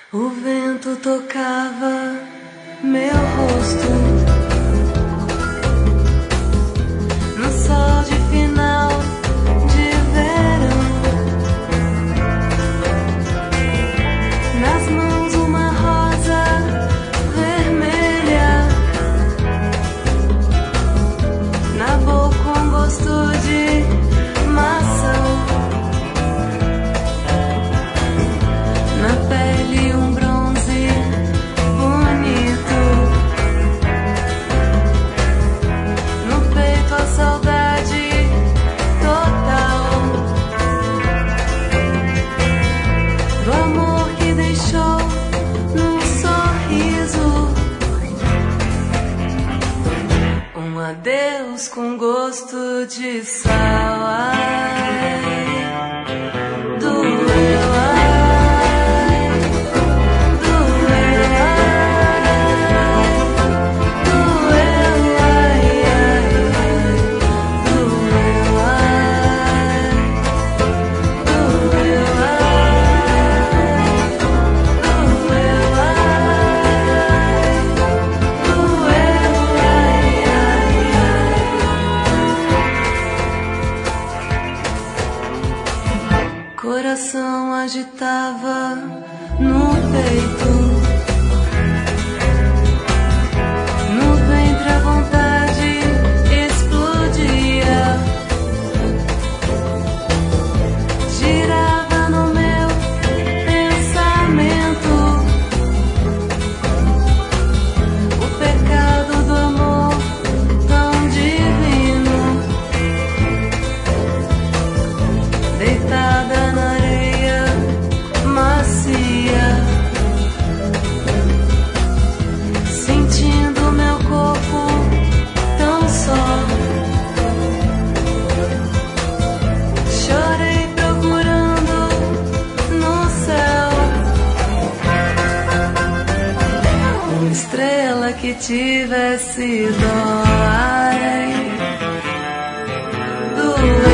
O vento tocava meu rosto no sol de final de verão. Nas mãos uma rosa vermelha, na boca um gosto de maçã, na pele um bronze bonito, no peito a saudade total do amor que deixou num sorriso um adeus com gosto de sal. Ai, doeu, ai, doeu, ai, doeu, ai, ai, doeu, ai, doeu, ai, doeu, ai. Coração agitava no peito, no ventre a vontade explodia, girava no meu pensamento o pecado do amor tão divino, deitada na areia macia, sentindo meu corpo tão só. Chorei procurando no céu uma estrela que tivesse dó. Ai, doeu.